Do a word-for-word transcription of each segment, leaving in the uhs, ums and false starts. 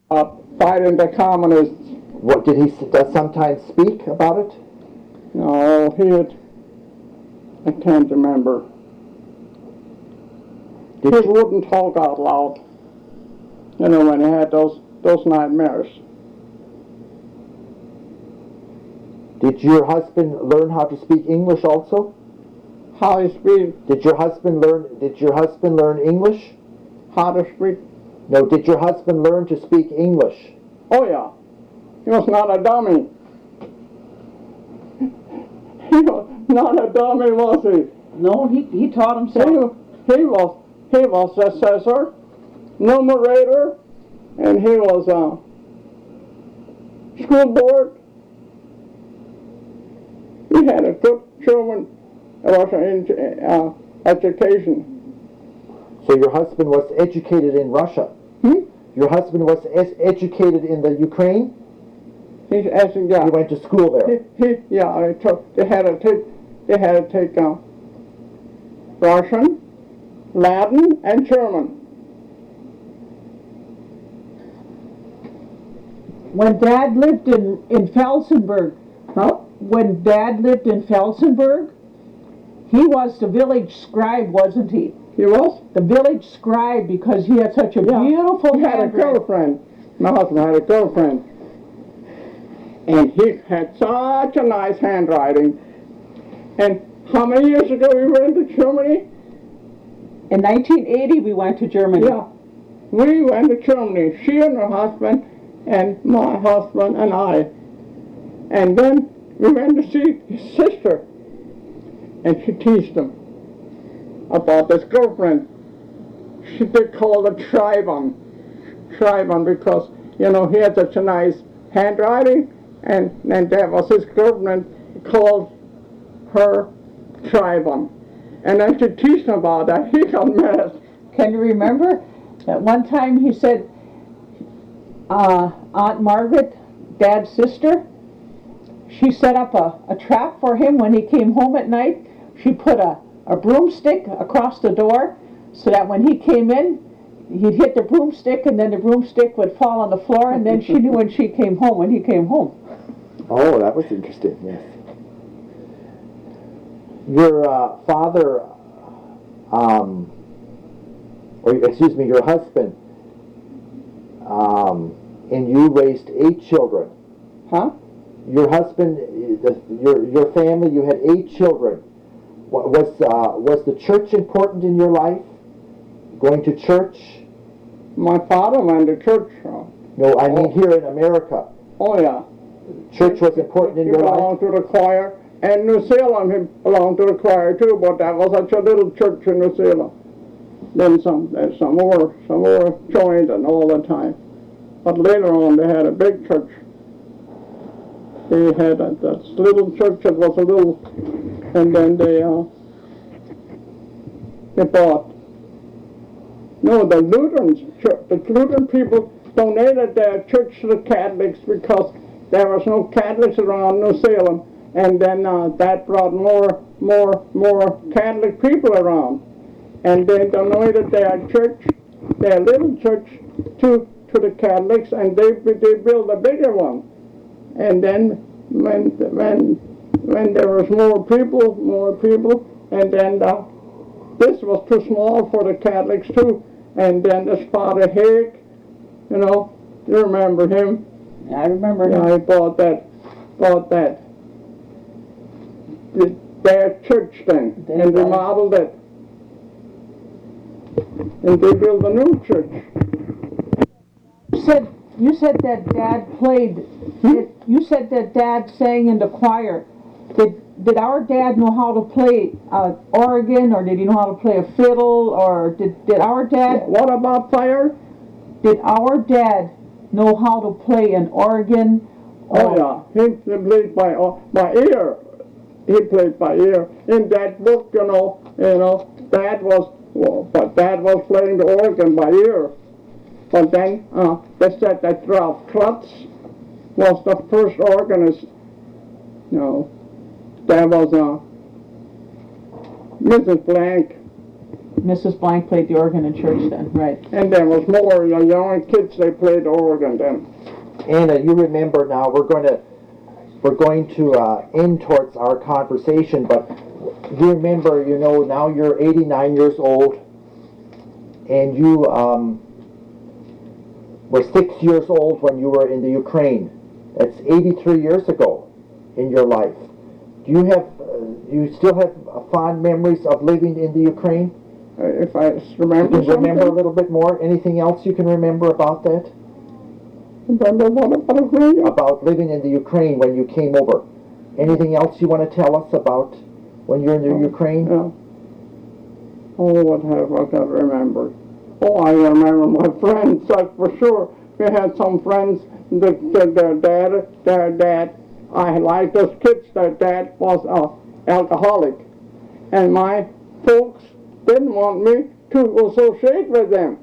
uh, fighting the communists. What did he s- sometimes speak about it? No, he had, I can't remember. Did He wouldn't talk out loud, you know, when he had those, those nightmares. Did your husband learn how to speak English also? How he speak, Did your husband learn? Did your husband learn English? how to speak. No. Did your husband learn to speak English? Oh yeah, he was not a dummy. He was not a dummy, was he? No, he, he taught himself. He, he was he was assessor, numerator, and he was uh, school board. He had a good German uh, education. So your husband was educated in Russia. Hmm? Your husband was es- educated in the Ukraine. He's asking, yeah. He went to school there. He, he, yeah, they took. They had to take. They had to take uh, Russian, Latin, and German. When Dad lived in, in Felsenburg, Huh? when Dad lived in Felsenburg, he was the village scribe, wasn't he? He was. The village scribe, because he had such a Yeah. beautiful He had a handwriting. girlfriend. My husband had a girlfriend, and he had such a nice handwriting. And how many years ago we went to Germany? In nineteen eighty, we went to Germany. Yeah, we went to Germany. She and her husband, and my husband and I. And then we went to see his sister, and she teased him about this girlfriend. She did call it Schreiben, Schreiben, because, you know, he had such a nice handwriting, and, and that was his girlfriend. He called her Schreiben. And then she teased him about that. He got mad. Can you remember that one time he said, uh, Aunt Margaret, Dad's sister, she set up a, a trap for him when he came home at night. She put a, a broomstick across the door so that when he came in, he'd hit the broomstick and then the broomstick would fall on the floor, and then she knew when she came home, when he came home. Oh, that was interesting, yes. Your uh, father, um, or excuse me, your husband, um, and you raised eight children. Huh? Your husband, the, your your family, you had eight children. Wa- Was uh, was the church important in your life? Going to church? My father went to church. No, I mean here in America. Oh, yeah. Church was important in He your belonged life? to the choir. And New Zealand, he belonged to the choir too, but that was such a little church in New Zealand. Then some, then some more, some more joined and all the time. But later on, they had a big church. They had a, that little church that was a little, and then they, uh, they bought. No, the Lutherans, the Lutheran people donated their church to the Catholics because there was no Catholics around New Zealand. And then uh, that brought more, more, more Catholic people around, and they donated their church, their little church, to to the Catholics, and they they built a bigger one. And then when when when there was more people, more people, and then the, this was too small for the Catholics too. And then this Father Haig, you know, you remember him? I remember him. Yeah, he bought that, bought that. Their church then, They and built- remodeled it. And they built a new church. You said, you said that Dad played, did- you said that Dad sang in the choir. Did, did our dad know how to play uh, organ, or did he know how to play a fiddle, or did, did our dad, What about fire? did our dad know how to play an organ? Oh or- yeah, he played by uh, by ear. He played by ear. In that book, you know, you know, Dad was, well, but Dad was playing the organ by ear. But then uh, they said that Ralph Klutz was the first organist. You know, there was uh, Missus Blank. Missus Blank played the organ in church then, right? And there was more, you know, young kids, they played organ then. Anna, you remember now, we're going to we're going to uh, end towards our conversation, but you remember, you know, now you're eighty-nine years old, and you um, were six years old when you were in the Ukraine. That's eighty-three years ago in your life. Do you have, uh, do you still have uh, fond memories of living in the Ukraine? Uh, if I remember You can remember a something. little bit more? Anything else you can remember about that? Remember what about Ukraine? About living in the Ukraine when you came over. Anything else you want to tell us about when you're in the Oh, Ukraine? Yeah. Oh, what have I got to remember? Oh, I remember my friends, that's for sure. We had some friends, the, the, their dad, their dad, I liked those kids, their dad was uh, alcoholic. And my folks didn't want me to associate with them.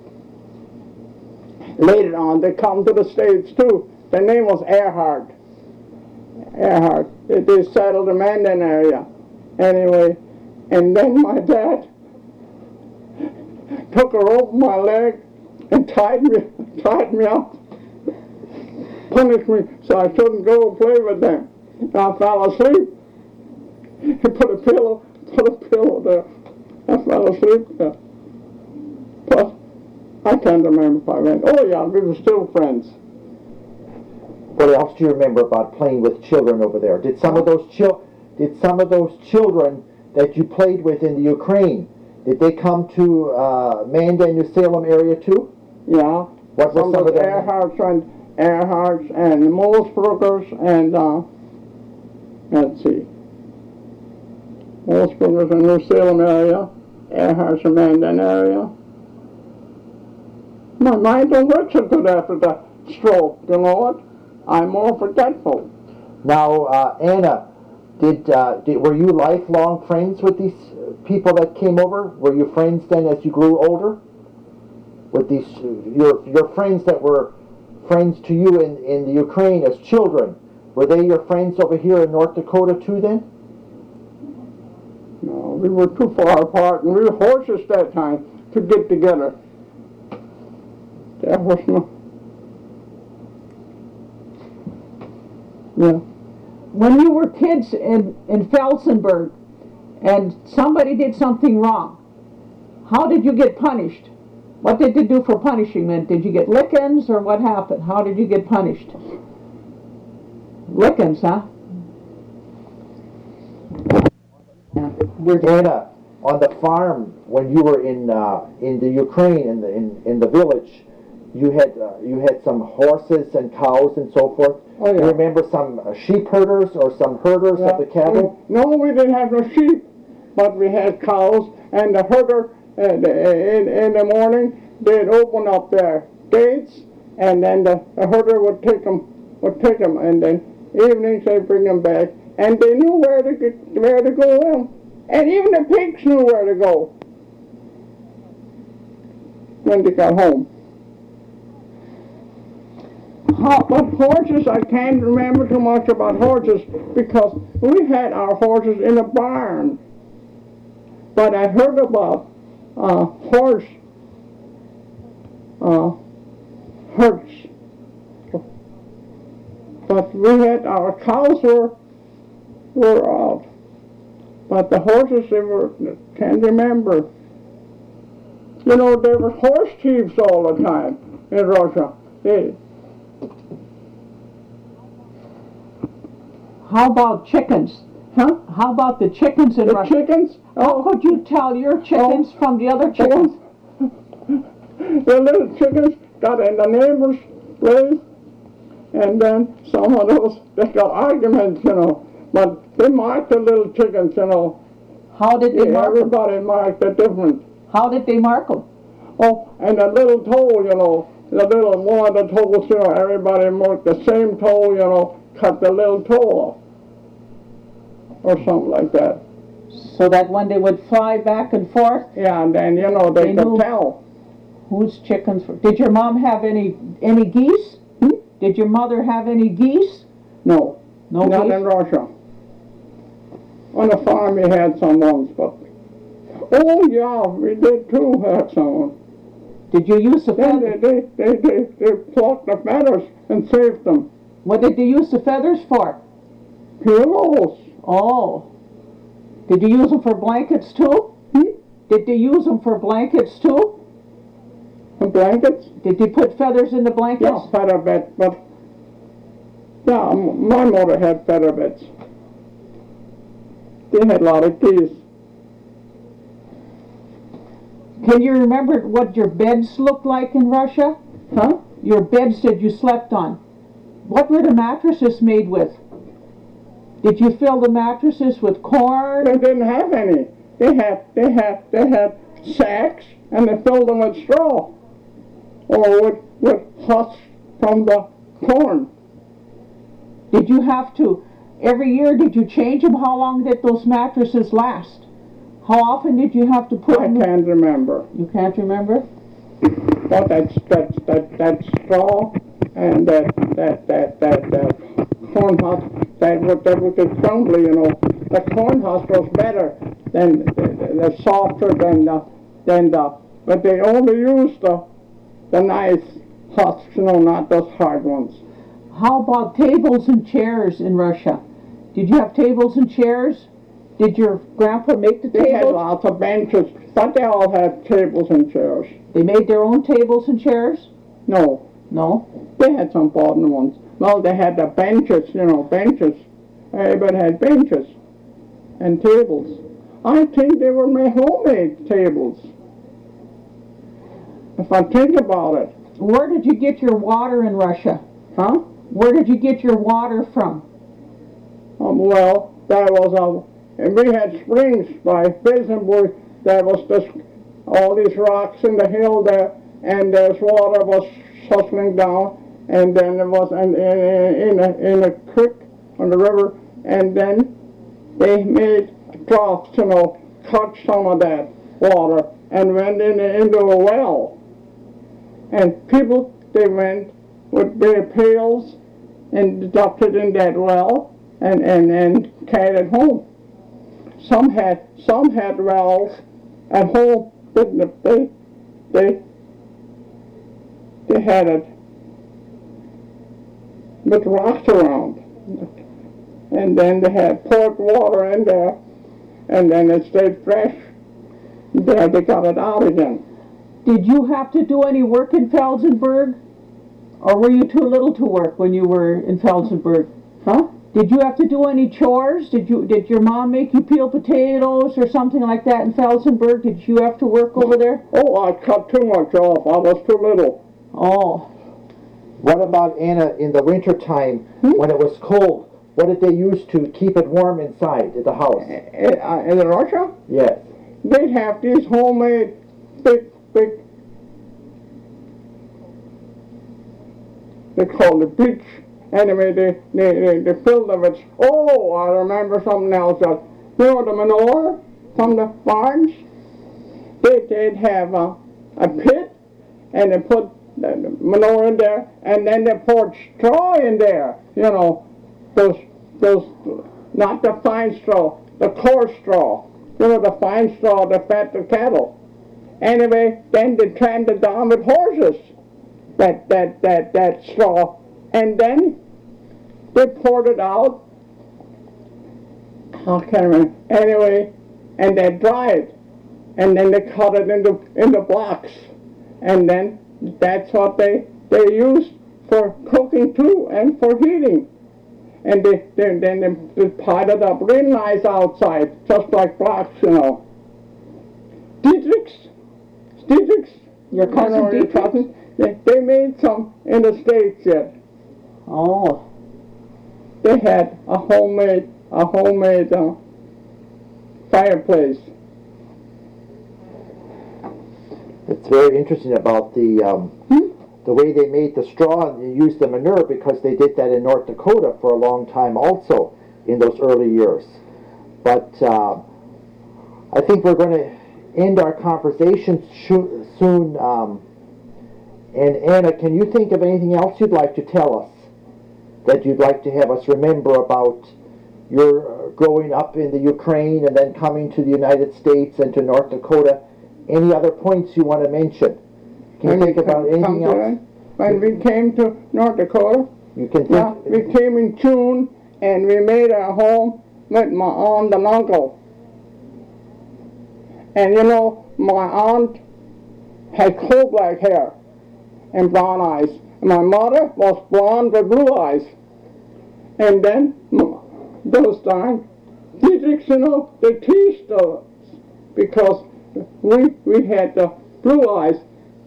Later on, they come to the States too. Their name was Earhart. Earhart. They, they settled the Mandan area. Anyway, and then my dad took a rope on my leg and tied me, tied me up, punished me so I shouldn't go play with them. And I fell asleep. He put a pillow, put a pillow there. I fell asleep there. But I can't remember if I went. Oh yeah, we were still friends. What else do you remember about playing with children over there? Did some of those chil- did some of those children that you played with in the Ukraine, did they come to uh, Mandan, New Salem area too? Yeah. What was Some some of of the them? Earharts and Earharts and Mosebrookers and uh, let's see, Mosebrookers in New Salem area, Earharts in Mandan area. My mind don't work so good after the stroke. You know what? I'm more forgetful. Now, uh, Anna, did, uh, did were you lifelong friends with these uh, people that came over? Were you friends then as you grew older? With these uh, your your friends that were friends to you in, in the Ukraine as children, were they your friends over here in North Dakota too then? No, we were too far apart, and we were horses that time to get together. There was no. Yeah. When you were kids in, in Felsenburg and somebody did something wrong, how did you get punished? What did they do for punishment? Did you get lickings or what happened? How did you get punished? Lickings, huh? Anna, on the farm when you were in uh, in the Ukraine in the in, in the village, you had uh, you had some horses and cows and so forth. Oh, yeah. Do you remember some uh, sheep herders or some herders of the cattle? We, no, we didn't have no sheep, but we had cows, and the herder uh, in, in the morning they'd open up their gates, and then the, the herder would take them would take them, and then evenings they'd bring them back, and they knew where to get, where to go in, and even the pigs knew where to go when they got home. But horses, I can't remember too much about horses because we had our horses in a barn. But I heard about uh, horse uh, herds. But we had our cows were were out. But the horses, they were can't remember. You know, there were horse thieves all the time in Russia. They, How about chickens? Huh? How about the chickens in The Russia? chickens? How could you tell your chickens Oh. from the other chickens? The little chickens got in the neighbor's place, and then some of those, they got arguments, you know. But they marked the little chickens, you know. How did they Yeah, mark them? everybody marked it different. How did they mark them? Oh, and the little toe, you know, the little one of the toes, you know, everybody marked the same toe, you know, cut the little toe off. Or something like that. So that when they would fly back and forth, Yeah, and then, you know, they, They could knew- tell. whose chickens were. Did your mom have any any geese? Hmm? Did your mother have any geese? No, No not geese? in Russia. On the farm we had some once, but Oh, yeah, we did too have some. Did you use the Then they, feathers? they, they, they, they plucked the feathers and saved them. What did they use the feathers for? Pillows. Oh. Did you use them for blankets too? Hmm? Did they use them for blankets too? And blankets. Did they put feathers in the blankets? Yeah, feather bed, but yeah, m- my mother had feather beds. They had a lot of keys. Can you remember what your beds looked like in Russia? Huh? Your beds that you slept on. What were the mattresses made with? Did you fill the mattresses with corn? They didn't have any. They had, they had, they had sacks, and they filled them with straw, or with, with husks from the corn. Did you have to, every year, did you change them? How long did those mattresses last? How often did you have to put I them? can't remember. You can't remember? But that's, that's, that, that straw and that, that, that, that, that corn husk, that would, that would get crumbly, you know. The corn husk was better than, the, the softer than the, than the, but they only used the, the nice husks, you know, not those hard ones. How about tables and chairs in Russia? Did you have tables and chairs? Did your grandpa make the They had tables? lots of benches, but they all had tables and chairs. They made their own tables and chairs? No, No. they had some modern ones. Well, they had the benches, you know, benches. Everybody had benches and tables. I think they were made homemade tables. If I think about it. Where did you get your water in Russia? Huh? Where did you get your water from? Um, well, there was a, and we had springs by Visenburg. There was this, all these rocks in the hill there, and there's water was hustling down, and then there was in, in, in, a, in a creek on the river, and then they made troughs, you know, caught some of that water and went in into a well. And people, they went with their pails and dumped it in that well and, and, and carried it home. Some had, some had wells at home, didn't they? They, they had it with rocks around. And then they had poured water in there, and then it stayed fresh. There they got it out again. Did you have to do any work in Felsenburg? Or were you too little to work when you were in Felsenburg? Huh? Did you have to do any chores? Did you did your mom make you peel potatoes or something like that in Felsenburg? Did you have to work over there? Oh, I cut too much off. I was too little. Oh. What about, Anna, in the winter time, Hmm? when it was cold, what did they use to keep it warm inside the house? In, uh, in Russia, Yes. they have these homemade big, big, they call it beach. Anyway, they, they, they, they fill them with, oh, I remember something else. Uh, you know the manure from the farms? They, they'd have a, a pit, and they put the manure in there, and then they poured straw in there, you know, those, those, not the fine straw, the coarse straw, you know, the fine straw that fed the cattle. Anyway, then they trained it down with horses, that, that, that, that straw, and then they poured it out. I can't remember. Anyway, and they dried, and then they cut it into into blocks, and then that's what they they used for cooking too and for heating. And they, they then they, they piled it up real nice outside, just like blocks, you know. Dietrich's, Dietrich's, Your cousin you know, your Dietrich? cousin, they, they made some in the States yet. Oh. They had a homemade, a homemade uh, fireplace. It's very interesting about the um, Hmm? the way they made the straw and they used the manure, because they did that in North Dakota for a long time also in those early years. But uh, I think we're going to end our conversation sh- soon. Um, and Anna, can you think of anything else you'd like to tell us that you'd like to have us remember about your uh, growing up in the Ukraine and then coming to the United States and to North Dakota. Any other points you want to mention? Can you When think we about come- anything come to else? that, When we came to North Dakota, You can think. yeah, we came in June and we made our home with my aunt and uncle. And you know, my aunt had coal black hair and brown eyes. And my mother was blonde with blue eyes. And then m- those times, Dietrich, you know, they teased us because we we had the blue eyes.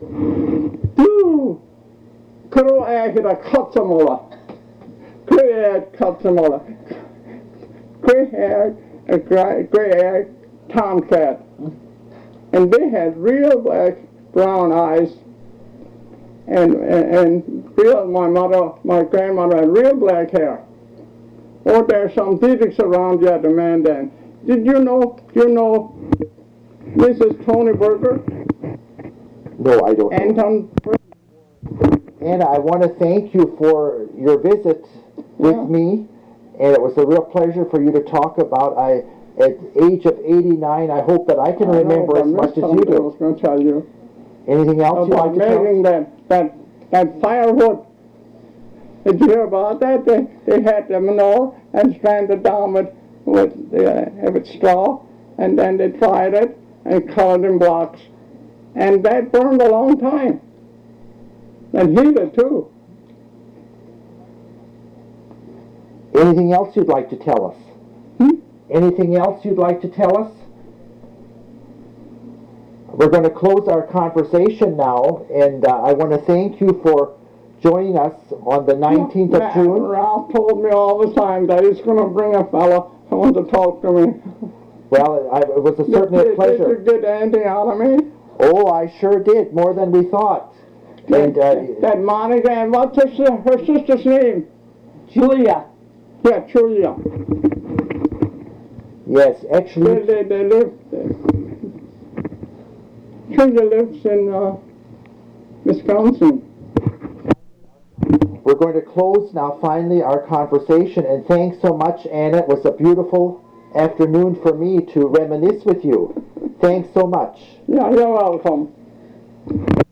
Du Kro äger katsamala. Gray haired katsamala. Gray haired, a gray haired tomcat. And they had real black brown eyes. And, and, and real, my mother, my grandmother had real black hair. Oh, there's some Dietrichs around yet, the man then. Did you know, do you know Missus Tony Berger? No, I don't know. Anton Berger? Anna, I want to thank you for your visit with Yeah. me, and it was a real pleasure for you to talk about. I, at the age of eighty-nine, I hope that I can I know, remember but as much as Miss you Thompson do. was going to tell you Anything else you'd about like to tell making us? that, that, that firewood. Did you hear about that? They, they had the manure and stranded down with, with, uh, with straw, and then they dried it and colored in blocks. And that burned a long time. And heated too. Anything else you'd like to tell us? Hmm? Anything else you'd like to tell us? We're going to close our conversation now, and uh, I want to thank you for joining us on the nineteenth of Ra- June. Ralph told me all the time that he's going to bring a fella who wants to talk to me. Well, I, it was a certainly a Did, did pleasure. you get anything out of me? Oh, I sure did, more than we thought. And uh, That Monica, and what's her, si- her sister's name? Julia. Yeah, Julia. yes, They, actually, they, they live, Julia lives in uh, Wisconsin. we're going to close now finally our conversation, and thanks so much, Anna. It was a beautiful afternoon for me to reminisce with you. Thanks so much. Yeah, you're welcome.